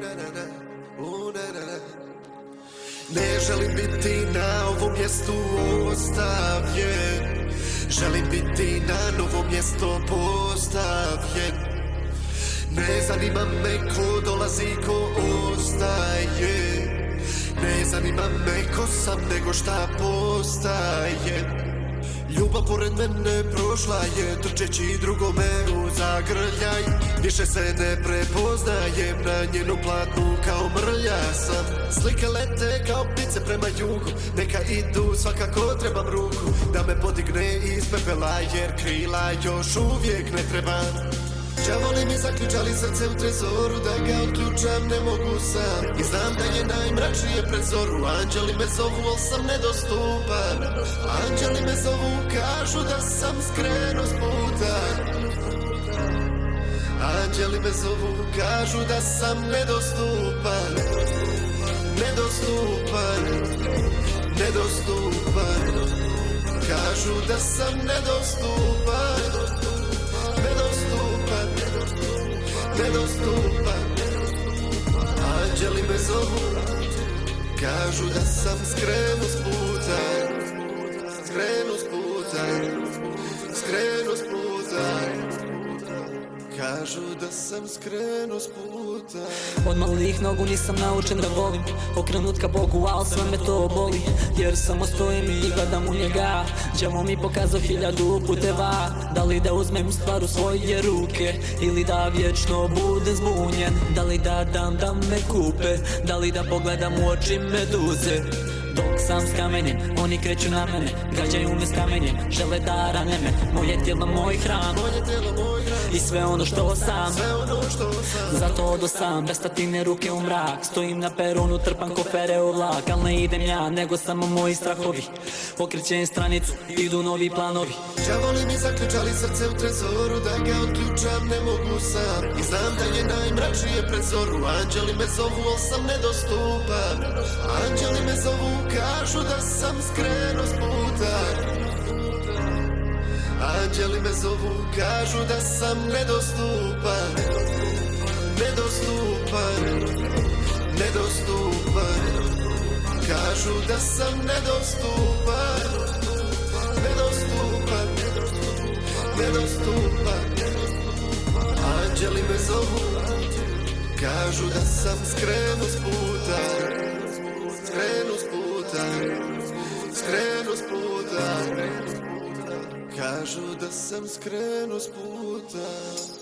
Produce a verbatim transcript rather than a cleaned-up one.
Ne želim biti na ovom mjestu ostavljen, želim biti na novo mjesto postavljen. Ne zanima me ko dolazi, ko ostaje, ne zanima me ko sam, nego šta postaje. Ljubav pored mene prošla je, trčeći drugome u zagrljaj. Više se ne prepoznajem, na njenu platnu kao mrlja sam. Slike lete kao ptice prema jugu, neka idu, svakako trebam ruku da me podigne iz pepela, jer krila još uvijek ne trebam. Đavoli mi zaključali srce u trezoru, da ga otključam ne mogu sam. I znam da je najmračnije pred zoru, anđeli me zovu, al sam nedostupan. Anđeli me zovu, kažu da sam skrenuo s puta. Anđeli me zovu, kažu da sam nedostupan. Nedostupan, nedostupan. Kažu da sam nedostupan. Nedostupan, nedostupan. Anđeli me zovu, kažu da sam skrenuo s puta. Skrenuo s puta, skrenuo s puta. Kažu da sam skrenuo s puta. Od malih nogu nisam naučen da volim, okrenut ka Bogu, al sve me to boli. Jer samo stojim i gledam u njega, đavo mi pokazao hiljadu puteva. Da li da uzmem stvar u svoje ruke, ili da vječno budem zbunjen. Da li da dam da me kupe, da li da pogledam u oči meduze. Dok sam s kamenjem, oni kreću na mene, gađaju me s kamenjem, žele da rane me. Moje tijelo, moj hram, i sve ono što sam. Zato odo sam, bez statine ruke u mrak. Stojim na peronu, trpam kofere u vlak. Al ne idem ja, nego samo moji strahovi. Okrećem stranicu, idu novi planovi. Đavoli mi zaključali srce u trezoru, da ga otključam ne mogu sam. I znam da je najmračnije pred zoru, anđeli me zovu, al sam nedostupan. Anđeli me zovu, kažu da sam skrenuo s puta. Anđeli me zovu, kažu da sam nedostupan. Nedostupan, nedostupan. Kažu da sam nedostupan. Nedostupan, nedostupan. Anđeli me zovu, kažu da sam skrenuo s puta. Skrenuo s puta, skrenuo s puta. Kažu da sam skrenuo s puta.